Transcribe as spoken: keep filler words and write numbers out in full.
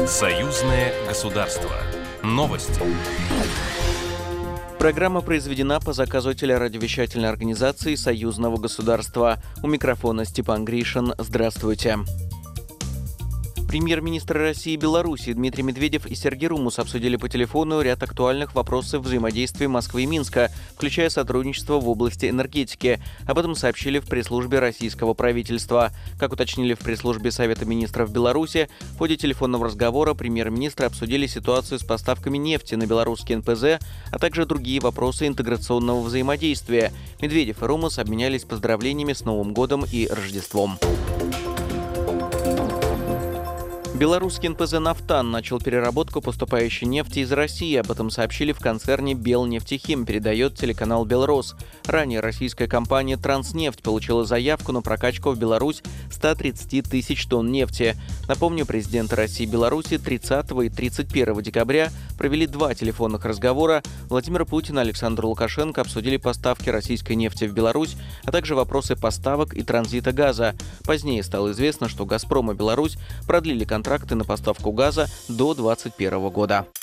Союзное государство. Новости. Программа произведена по заказу телерадиовещательной организации Союзного государства. У микрофона Степан Гришин. Здравствуйте. Премьер-министры России и Беларуси Дмитрий Медведев и Сергей Румус обсудили по телефону ряд актуальных вопросов взаимодействия Москвы и Минска, включая сотрудничество в области энергетики. Об этом сообщили в пресс-службе российского правительства. Как уточнили в пресс-службе Совета министров Беларуси, в ходе телефонного разговора премьер-министры обсудили ситуацию с поставками нефти на белорусский эн пэ зэ, а также другие вопросы интеграционного взаимодействия. Медведев и Румус обменялись поздравлениями с Новым годом и Рождеством. Белорусский эн пэ зэ «Нафтан» начал переработку поступающей нефти из России. Об этом сообщили в концерне «Белнефтехим», передает телеканал «Белрос». Ранее российская компания «Транснефть» получила заявку на прокачку в Беларусь ста тридцати тысяч тонн нефти. Напомню, президенты России и Беларуси тридцатого и тридцать первого декабря провели два телефонных разговора. Владимир Путин и Александр Лукашенко обсудили поставки российской нефти в Беларусь, а также вопросы поставок и транзита газа. Позднее стало известно, что «Газпром» и Беларусь продлили контракты на поставку газа до две тысячи двадцать первого года.